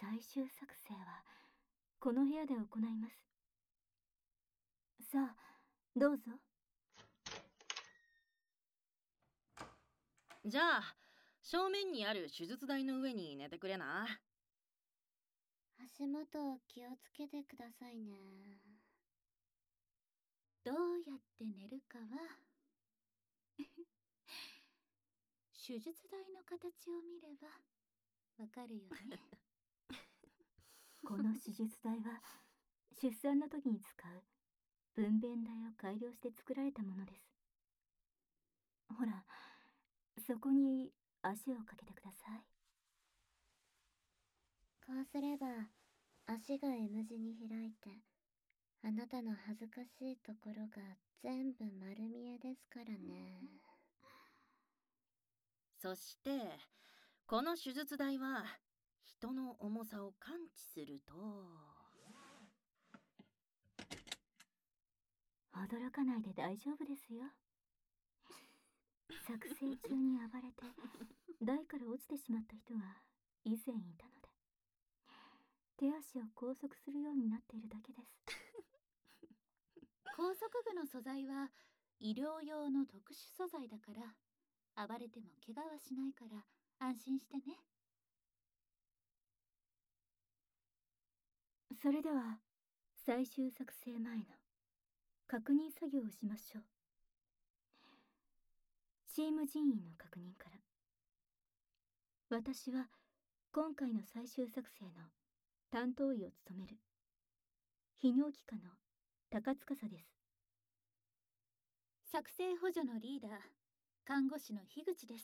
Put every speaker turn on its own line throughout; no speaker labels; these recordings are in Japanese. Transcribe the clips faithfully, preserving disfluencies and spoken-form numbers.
最終作成はこの部屋で行います。さあ、どうぞ。
じゃあ正面にある手術台の上に寝てくれな。
足元気をつけてくださいね。どうやって寝るかは手術台の形を見ればわかるよね。
この手術台は出産の時に使う分娩台を改良して作られたものです。ほら、そこに足をかけてください。
こうすれば足が M 字に開いて、あなたの恥ずかしいところが全部丸見えですからね。
そしてこの手術台は人の重さを感知すると、
驚かないで大丈夫ですよ。作成中に暴れて台から落ちてしまった人が以前いたので、手足を拘束するようになっているだけです。
拘束具の素材は医療用の特殊素材だから、暴れても怪我はしないから安心してね。
それでは最終作成前の確認作業をしましょう。チーム人員の確認から。私は今回の最終作成の担当医を務める泌尿器科の高司です。
作成補助のリーダー、看護師の樋口です。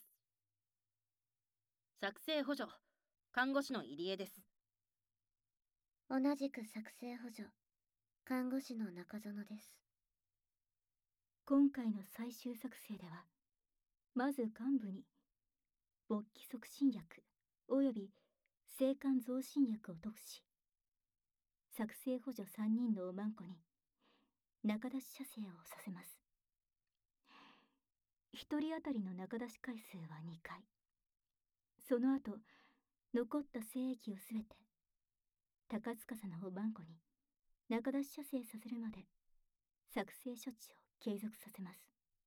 作成補助看護師の入江です。
同じく作成補助、看護師の中園です。
今回の最終作成では、まず患部に勃起促進薬および性感増進薬を塗布し、作成補助さんにんのおまんこに中出し射精をさせます。ひとり当たりの中出し回数はにかい。その後、残った精液をすべて高司のおまんこに中出し射精させるまで作成処置を継続させます。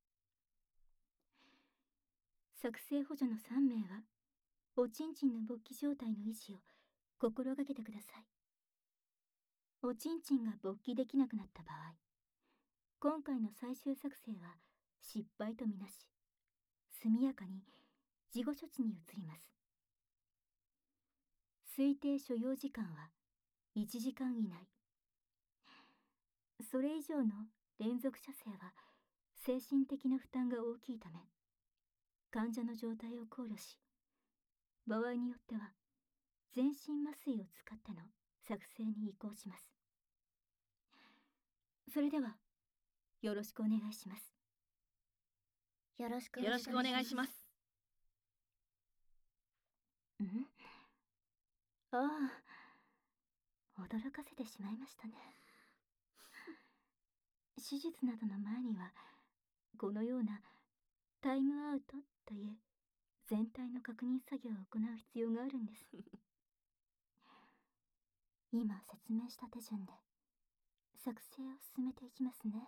作成補助のさんめいはおちんちんの勃起状態の維持を心がけてください。おちんちんが勃起できなくなった場合、今回の最終作成は失敗とみなし、速やかに事後処置に移ります。推定所要時間はいちじかん以内。それ以上の連続射精は精神的な負担が大きいため、患者の状態を考慮し、場合によっては全身麻酔を使っての作成に移行します。それではよろしくお願いします。
よろしく
よろしくお願いします。
ん？ああ、驚かせてしまいましたね。手術などの前にはこのようなタイムアウトという全体の確認作業を行う必要があるんです。今説明した手順で作成を進めていきますね。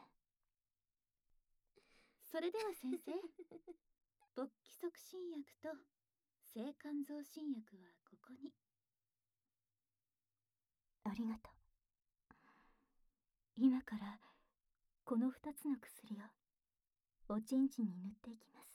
それでは先生、勃起促進薬と性感増進薬はここに。
ありがとう。今からこのふたつの薬をおちんちんに塗っていきます。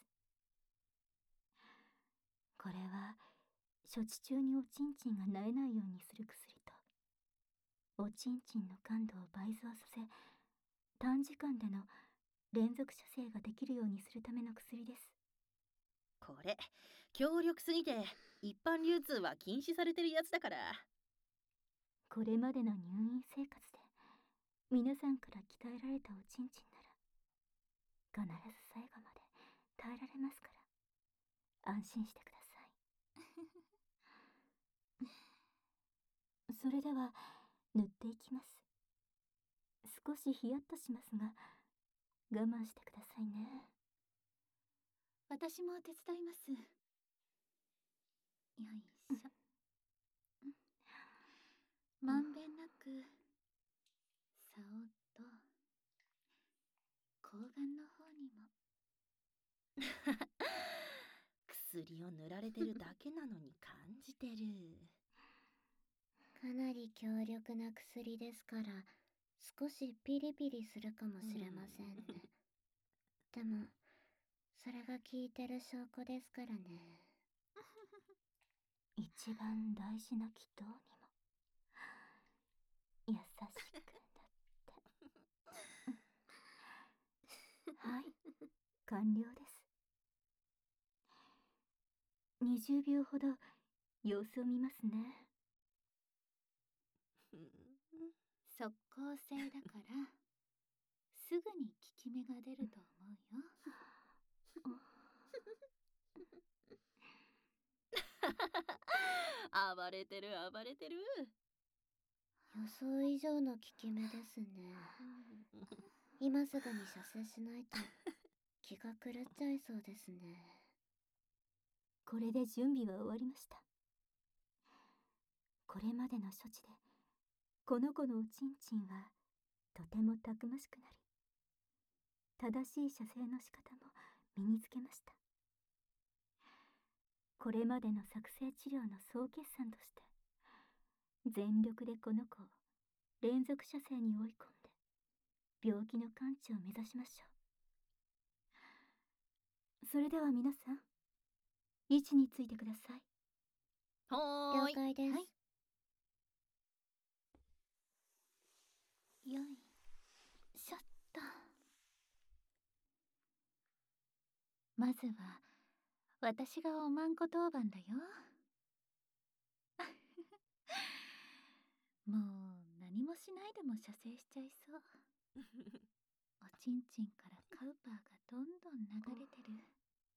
これは処置中におちんちんが萎えないようにする薬と、おちんちんの感度を倍増させ、短時間での連続射精ができるようにするための薬です。
これ強力すぎて一般流通は禁止されてるやつだから。
これまでの入院生活で皆さんから鍛えられたおちんちんなら、必ず最後まで耐えられますから、安心してください。それでは塗っていきます。少しヒヤッとしますが、我慢してくださいね。
私も手伝います。よいしょ。
まんべんなくさおっと睾丸の方にも。
薬を塗られてるだけなのに感じてる。
かなり強力な薬ですから少しピリピリするかもしれませんね。でもそれが効いてる証拠ですからね。
一番大事な祈祷にも優しくなってはい、完了です。にじゅうびょうほど様子を見ますね。
即効性だからすぐに効き目が出ると思うよ。
暴れてる暴れてる。
予想以上の効き目ですね。今すぐに射精しないと気が狂っちゃいそうですね。
これで準備は終わりました。これまでの処置でこの子のおちんちんはとてもたくましくなり、正しい射精の仕方も身につけました。これまでの作成治療の総決算として全力でこの子を連続射精に追い込んで病気の完治を目指しましょう。それでは皆さん、位置についてください。
はーい。
了解です。
はい、よいしょっと。まずは私がおまんこ当番だよ。もう何もしないでも射精しちゃいそう。おちんちんからカウパーがどんどん流れてる。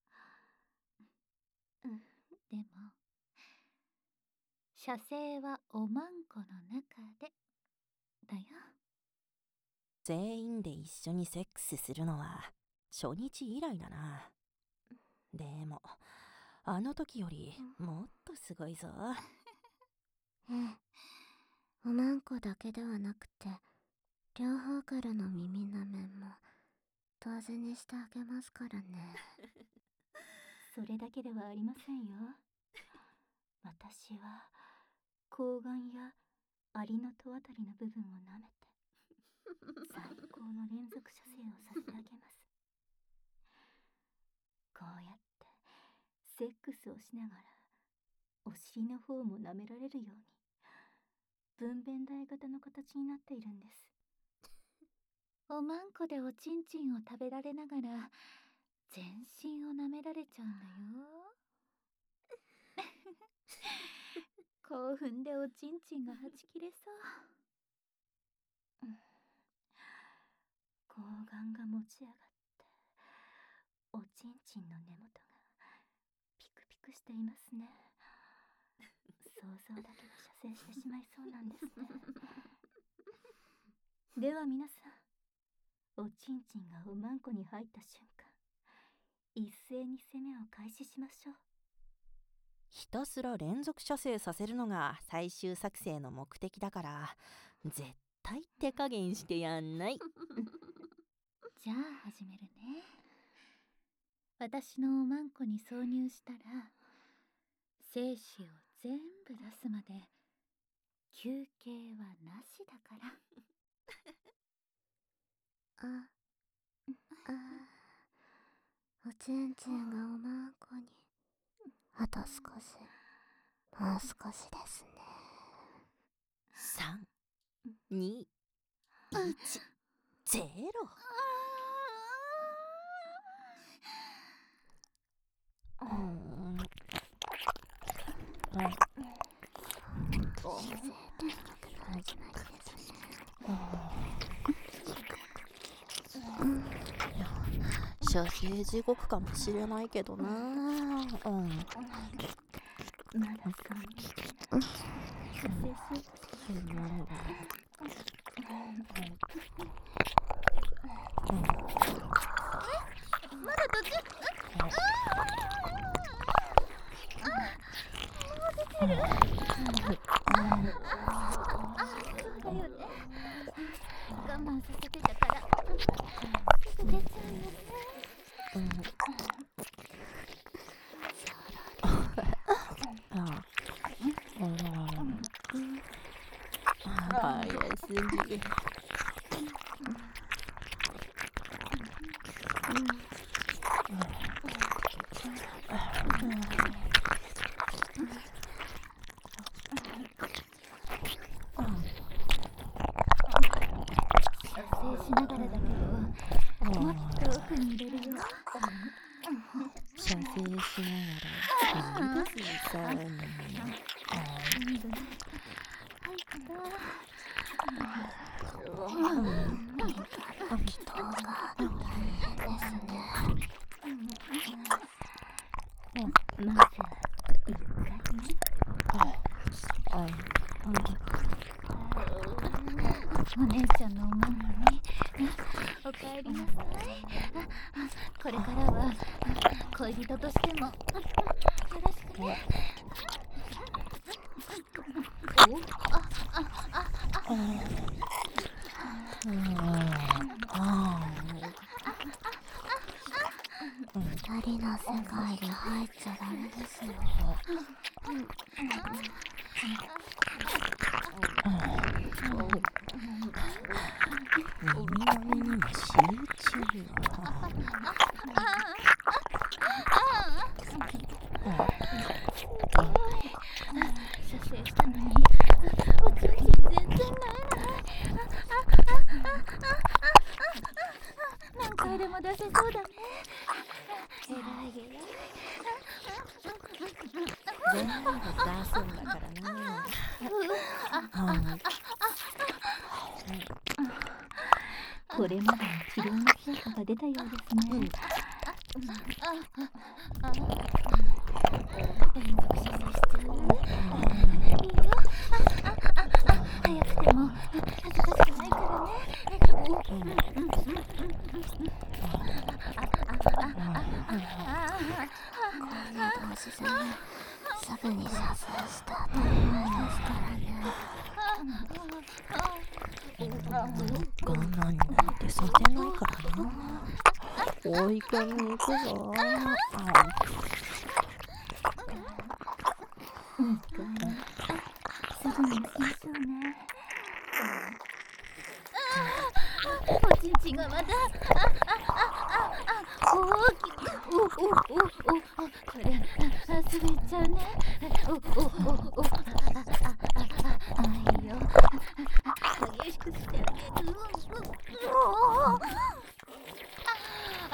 でも射精はおまんこの中でだよ。
全員で一緒にセックスするのは初日以来だな。でもあの時よりもっとすごいぞ。
ええ、おまんこだけではなくて両方からの耳なめも同時にしてあげますからね。
それだけではありませんよ。私は睾丸やアリの戸あたりの部分を舐めて最高の連続射精をさせてあげます。こうやってセックスをしながらお尻の方も舐められるように分娩台型の形になっているんです。
おまんこでおちんちんを食べられながら全身を舐められちゃうんだよ。興奮でおちんちんがはち切れそう。
睾丸が持ち上がっておちんちんの根元がピクピクしていますね。想像だけで射精してしまいそうなんですね。では皆さん、おちんちんがおまんこに入った瞬間、一斉に攻めを開始しましょう。
ひたすら連続射精させるのが最終作成の目的だから絶対手加減してやんない。
じゃあ始めるね。私のおまんこに挿入したら精子を全部出すまで休憩はなしだから。
あ、あ、おちんちんがおまんこにあと少し、もう少しですね。
さん、に、いち、ゼロ。うん。射精地獄かもしれないけどな。うん。
まだそんな射精しよ
まだ途中。ああ、もう出てる。ああ、 しながらだけど、もっと奥に入れるよ。
射精しながらいいですさに。
まず一回ね。
お姉ちゃんのおまんまにおかえりなさい。これからは恋人としてもよろしくね。
二人の世界に入っちゃダメですよ。
耳鳴りにも集中。
射精したのにおちんちん全然ないない。何回でも出せそうだね。えらいえらい。
全部出すんだからな。
これまでの治療の成果が出たようですね。
連続射精しちゃう。いいよ。早くても恥ずかしくないからね。
同時さんすぐに射精したら大変ですからね。
我慢なんてさせないからな。追い込み行くぞ。
すぐにしましょうね。
おちんちんがまた大きく。おおおおお、これすぐいっちゃうね。おおおお、あいいよ。激しくしてあげる。ああ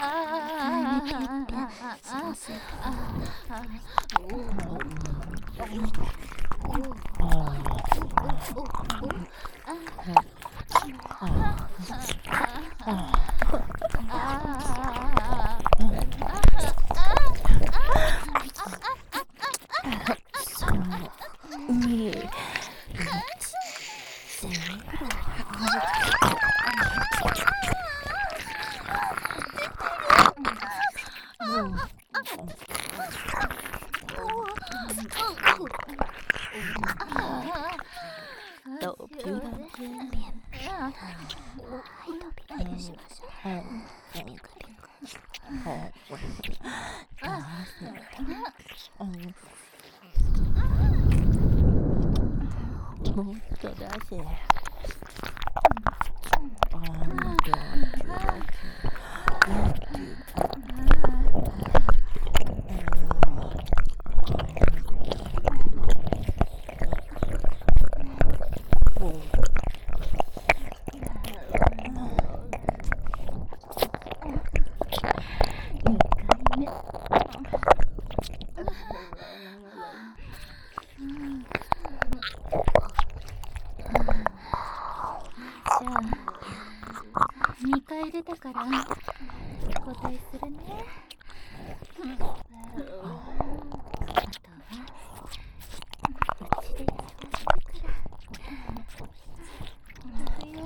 もっと出せ。
にかい出たから交代するね。あとはうちでやってあげるから。いくよ。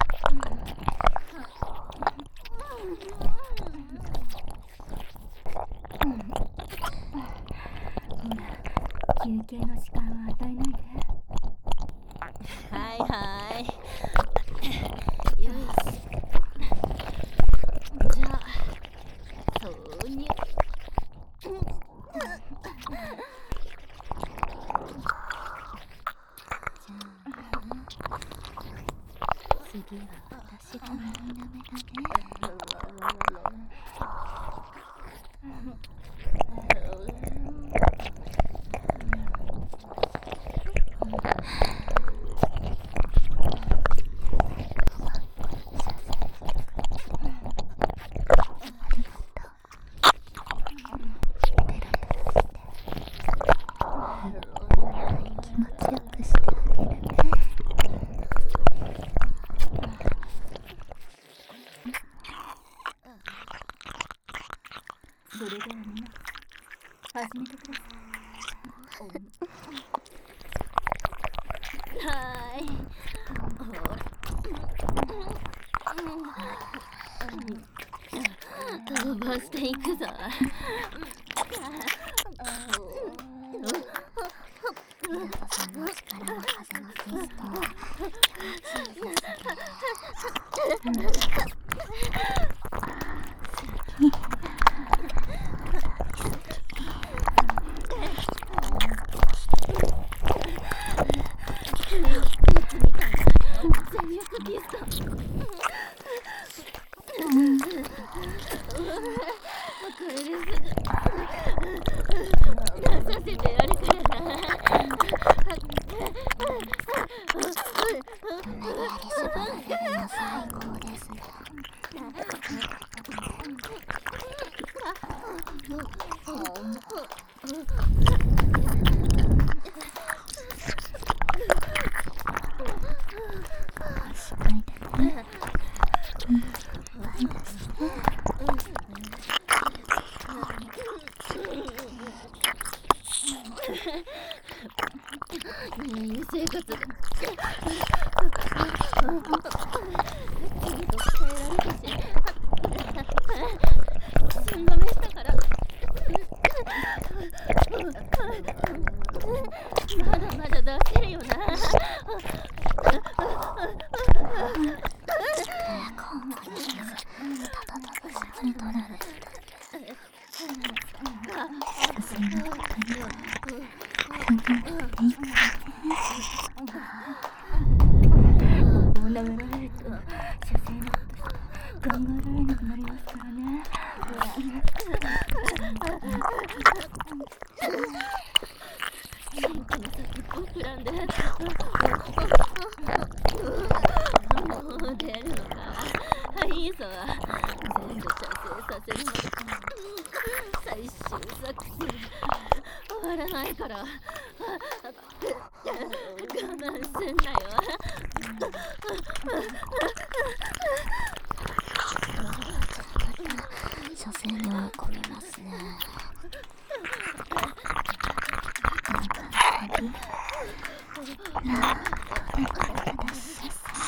休憩の時間は与えないで。
はいはい。
よし。じゃあ、投入。次は私が耳なめだね。
始めてください。
はーい。ほら。飛ばしていくぞ。
ミナトさんの力は風のピストンを
全力ピストン。これです。出させてやるからな。
無理やり縛られるの最高ですね。しないでね。いいですね。
入院生活が寸止めしたからまだまだ出せるよな。
コンプリーズただただ縛り取られるだけ。進めなくていいわね。進めなくていいわね。
こう流られると射精のこと考えられなくなりますからね。
シンクの先っぽ膨らんでもう出るのか。いいぞ。全部射精させるまで最終作戦終わらないから我慢すんなよ。
射精に追い込みますね。なあ、だからだし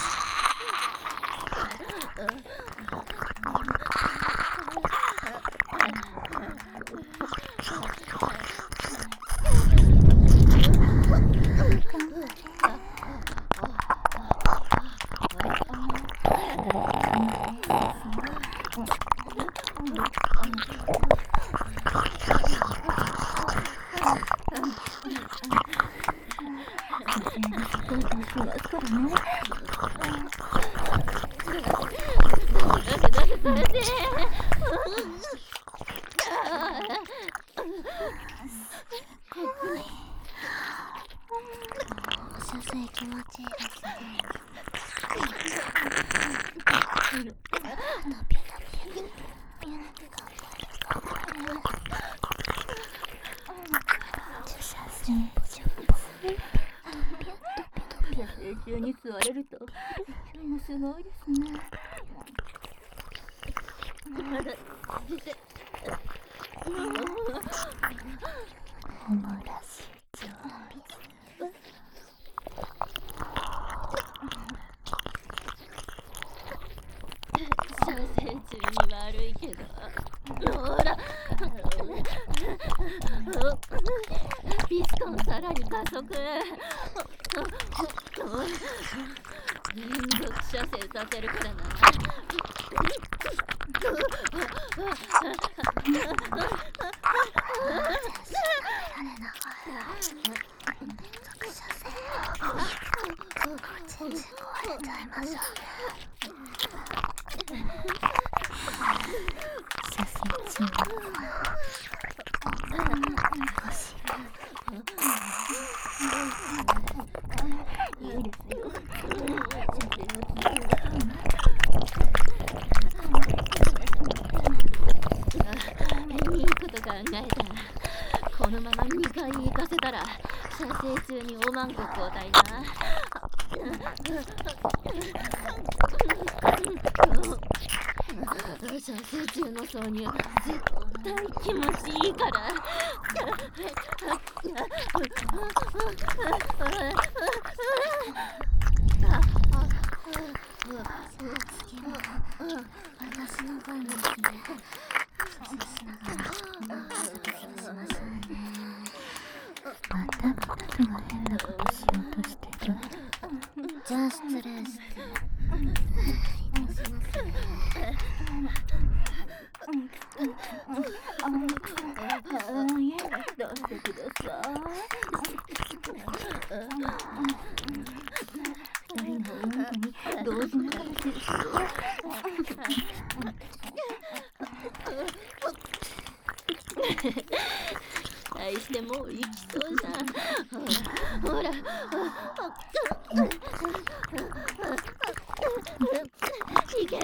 射精気持ちいいですね。
射精中に座れると勢いもすごいですね。
まだ出て
おもらしい調理。
射精中に悪いけどほらピストンさらに加速。連続射精させるからな。
全然壊れちゃいましょうね。射精中少し
いいですよ。
いいこと考えた。このままにかい行かせたら射精中におまんこ交代な。 射精中の挿入絶対気持ちいいから。次は私の番ですね。そうしながらそうしましょうね。
また二人が変なことしようとしてる。
じゃあ失礼して。いたしますね。
どうしてください。二人のうんこに同時に感じる。期待してもう行きそうじゃん。ほらほら。いけ。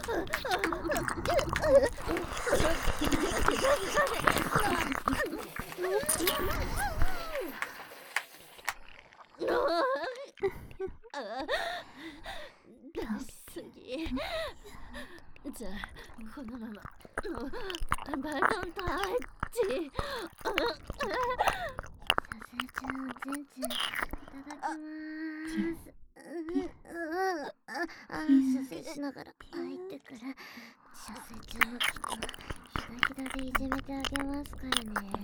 出しすぎ。じゃあこのままバトンタッチ。
射精中のチンチンいただきまーす。ああ、射精しながら入ってくる。射精中のキットひだひだでいじめてあげますからね。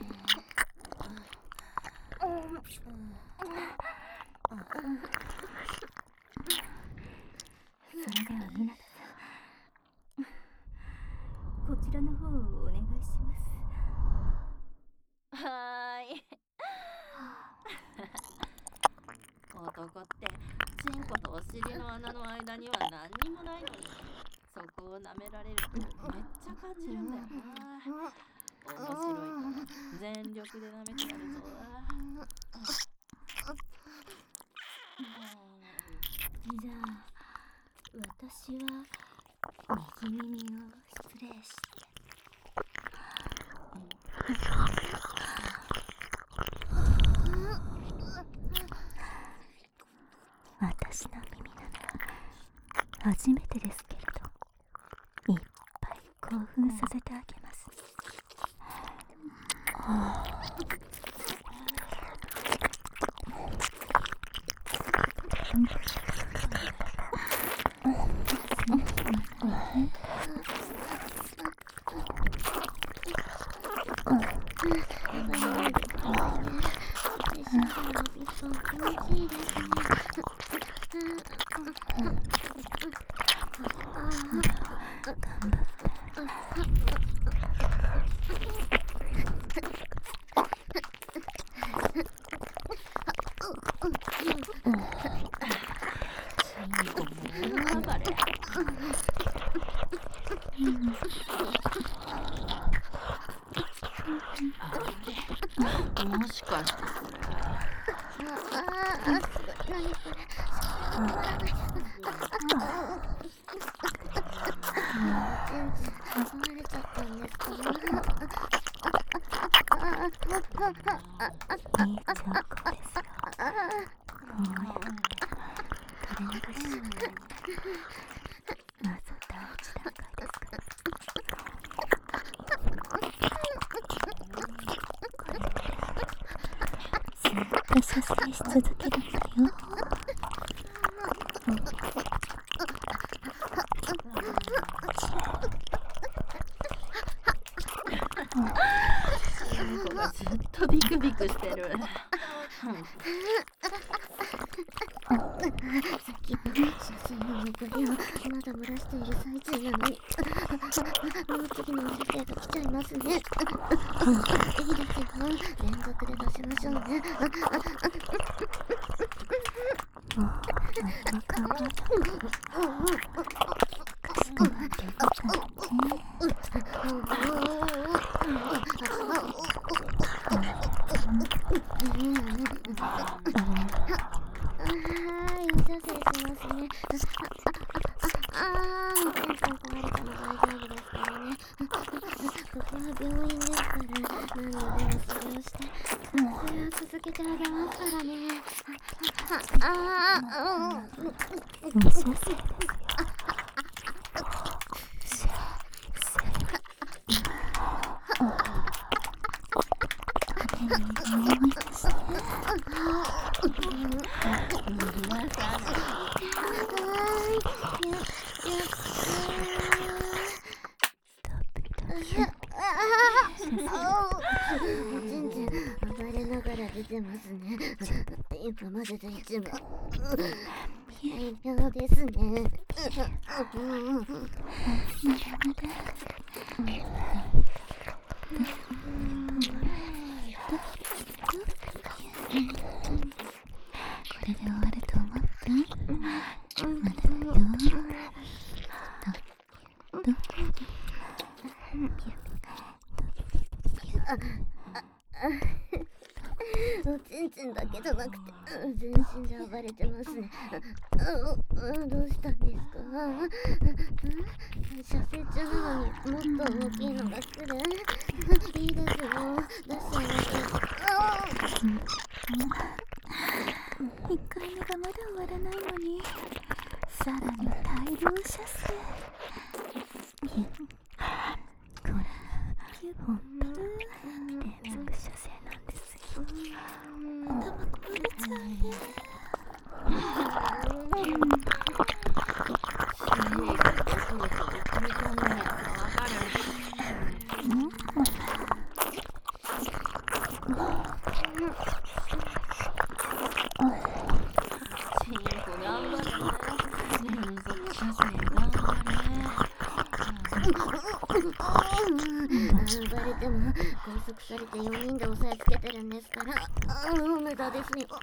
それでは湊さん、こちらの方をお願いします。
はーい。男ってチンコとお尻の穴の間には何にもないのに、そこを舐められるとめっちゃ感じるんだよな。面白いから全力で舐めてやるぞ。
じゃあ私は右耳を失礼して。
私の耳なら初めてですけれど、いっぱい興奮させてあげます。
もしかしてそれ。
射精し続けるんだよ。
チンコがずっとビクビクしてる。
さっき射精の残りをまだ漏らしている最中なのに、もう次の射精が来ちゃいますね。いいですよ、連続で出しましょうね。
無射精ですよ。
思い出して。
逃がさない。
おちんちん暴れながら出てますね。今までで一番大量ですね。
これで終わると思った？まだだよ。どど
おちんちんだけじゃなくて全身で暴れてますね。どうしたんですか？射精中なのにもっと大きいのが来る。いいですよ、出しちゃいましょう。
いっかいめがまだ終わらないのに、さらに大量射精。これピュッ本当連続射精なんですよ。頭こぼれちゃうね。
チンコ頑張れ。連続射精頑張れ。
暴れても拘束されてよにんで押さえつけてるんですから、無駄ですよ。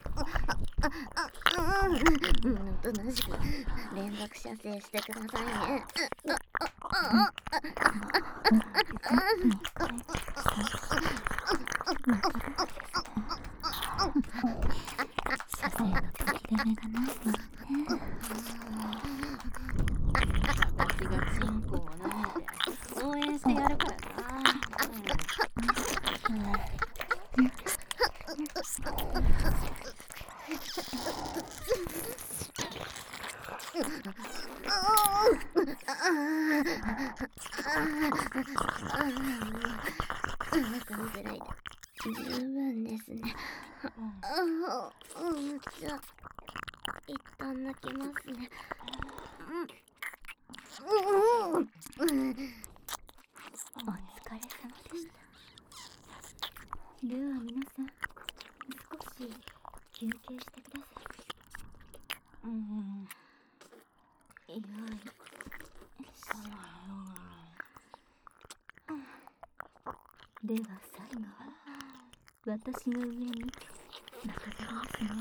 おとなしく連続射精してくださいね。
射精の取りだめがないもんね。
私がチンコを舐めて応援してやるからな。
このぐらいで十分ですね。じゃあ一旦泣きますね。
お疲れ様でした。では皆さん、少し休憩してください。
うん。
よいでは最後は私の上にまたがりますね。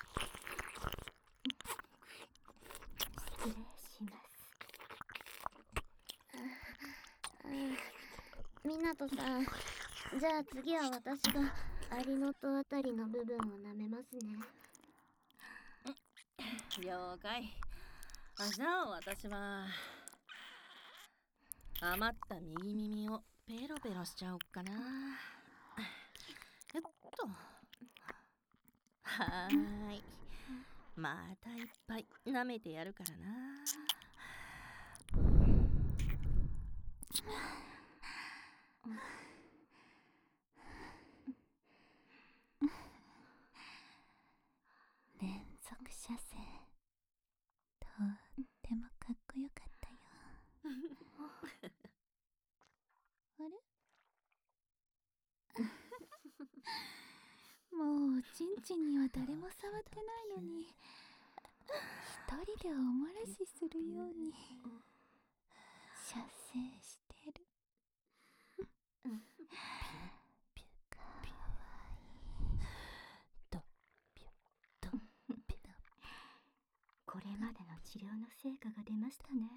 失礼します。
みなとさん、じゃあ次は私がアリの戸あたりの部分を舐めますね。
了解。あ、じゃあ私は余った右耳をペロペロしちゃおっかな。えっとはーい、またいっぱい舐めてやるからな。
連続射精、とってもかっこよかったよ。あれもうおちんちんには誰も触ってないのに、一人でおもらしするように射精してる。ピュカドピュドピュ
これまでの治療の成果が出ましたね。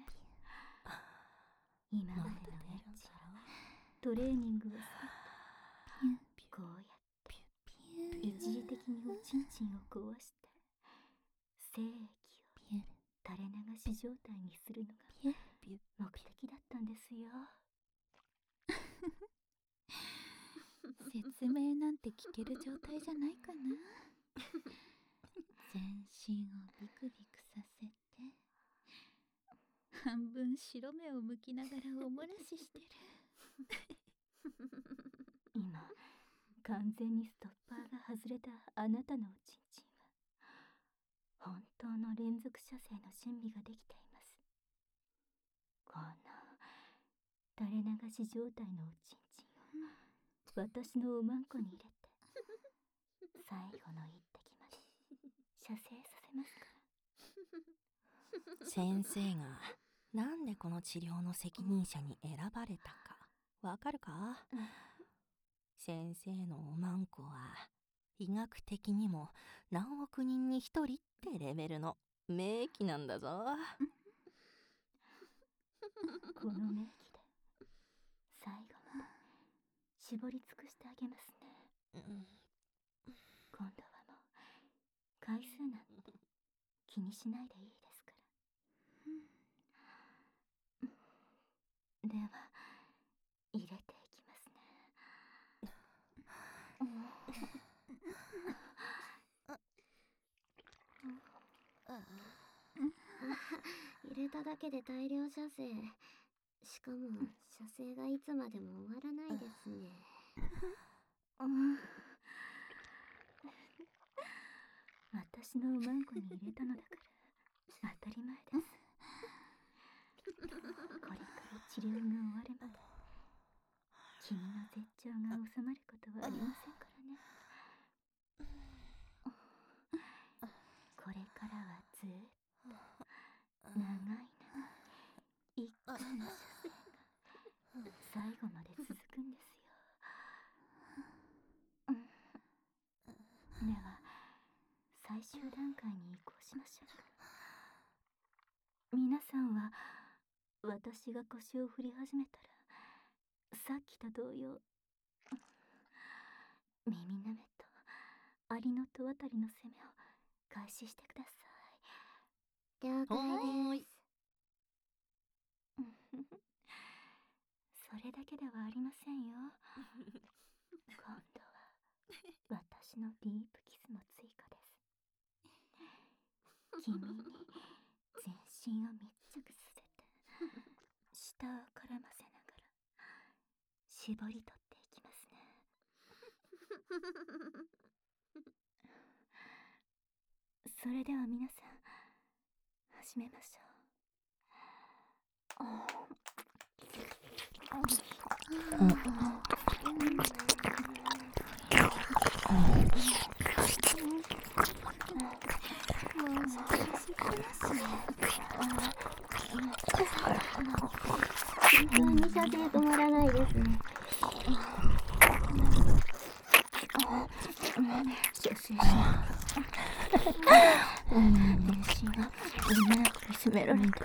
今までのエッチトレーニングをするとこうやって一時的におちんちんを壊して精液を垂れ流し状態にするのが目的だったんですよ。
説明なんて聞ける状態じゃないかな。全身をビクビクさせて、半分白目を向きながらおもらししてる。
今完全にストッパーが外れたあなたのおちんちんは本当の連続射精の準備ができています。この垂れ流し状態のおちんちんを私のおまんこに入れて最後の一滴まで射精させますから。
先生がなんでこの治療の責任者に選ばれたかわかるか？先生のおまんこは医学的にも何億人に一人ってレベルの名器なんだぞ。
この名器で最後まで絞り尽くしてあげますね。今度はもう回数なんて気にしないでいいですから。では入れていきますね。
入れただけで大量射精。しかも射精がいつまでも終わらないですね。
私のおまんこに入れたのだから当たり前です。これから治療が終われば君の絶頂が収まることはありませんからね。これからはずーっと長い長い一回の射精が最後まで続くんですよ。では最終段階に移行しましょうか。皆さんは私が腰を振り始めたらさっきと同様耳なめとアリの戸渡りの攻めを開始してください。
了解です。
それだけではありませんよ。今度は私のディープキスも追加です。君に全身を密着させて舌を絡ませながら絞り取っていきますね。それでは皆さん始めましょう。
本当に射精止まらないですね。
女性全身が女に苦しめられて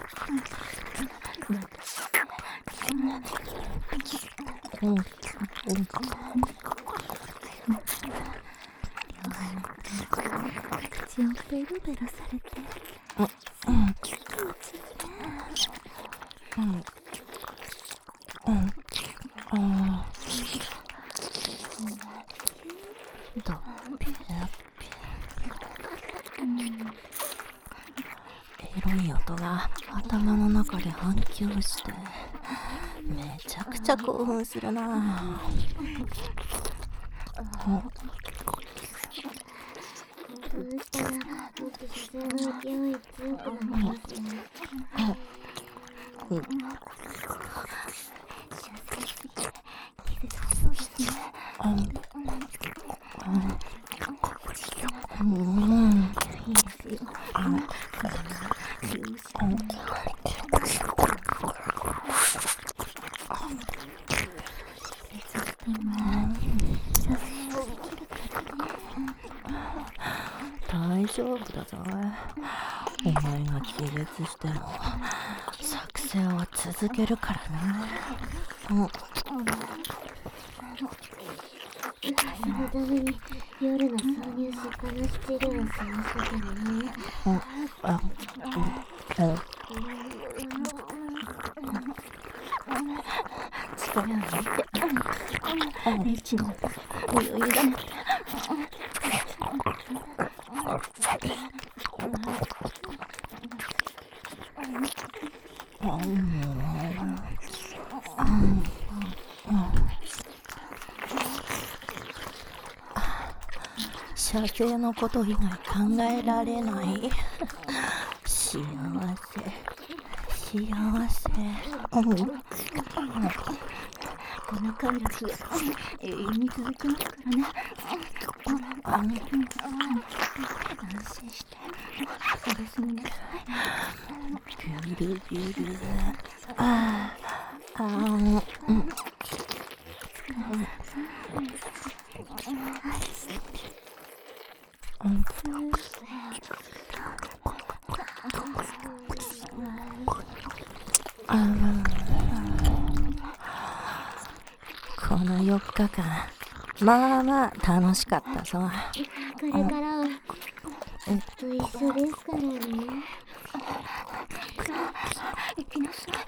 口をペロペロされて気持ちいいね。
エロい音が頭の中で反響してめちゃくちゃ興奮するな。
興奮したらもっと射精の勢い強くなりますね。
そうですね。
うん、
いいですよ。
大丈夫だぞ。お前が気絶しても作戦は続けるからな。うん
そのために夜の挿入しっぱなし治療をしましたけどね。
あ、うん、
力を抜いて、エッチな身を委ねて。
射精のこと以外考えられない。幸せ幸せ。うん
この快楽永遠に続きますからね。
あ
安心しておやすみなさい。
ビュルビュル。ああ、うんうんこのよっかかん、まあまあ楽しかったぞ。
これからはずっと一緒ですからね。
行きなさい。